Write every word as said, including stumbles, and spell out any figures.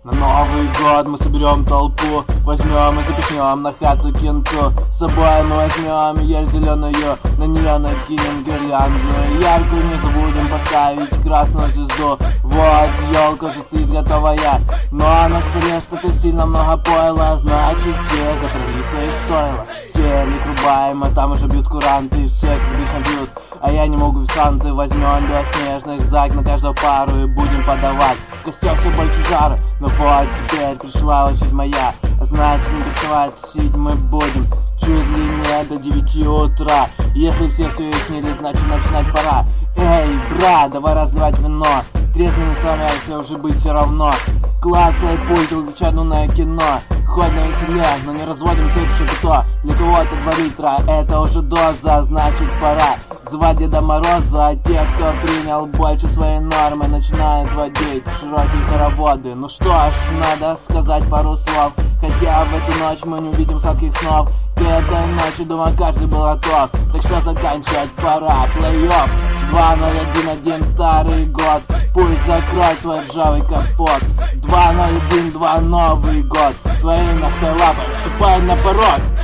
На Новый год мы соберем толпу, возьмем и запихнем на хату кенту. С собой мы возьмем ель зеленую, на нее накинем гирлянду яркую, не забудем поставить красную звезду. Вот елка уже стоит готовая, но на столе что-то сильно много пойла. Значит, все заправили своих стойла. Телек рубаем, а там уже бьют куранты, все как обычно бьют, а я не могу в санты. Возьмем белоснежных зайк на каждую пару и будем подавать. В костях все больше жара, но вот теперь пришла очередь моя, а значит не переставать сидеть мы будем чуть ли не до девяти утра. Если все все уяснили, значит начинать пора. Эй, брат, давай разливать вино, трезвыми сами уже быть все равно. Клацай пульт, выключай нудное кино, хоть на веселе, но не разводим цепь шапито. Для кого-то два литра, это уже доза, значит пора звать Деда Мороза. А те, кто принял больше своей нормы, начинают водить широкие хороводы. Ну что ж, надо сказать пару слов, хотя в эту ночь мы не увидим сладких снов. К этой ночи, думаю, каждый был готов, так что заканчивать пора. Плей-офф два ноль один один, старый год, пусть закроет свой ржавый капот. Два ноль один два, Новый год, своей нахуй лапой вступай на порог.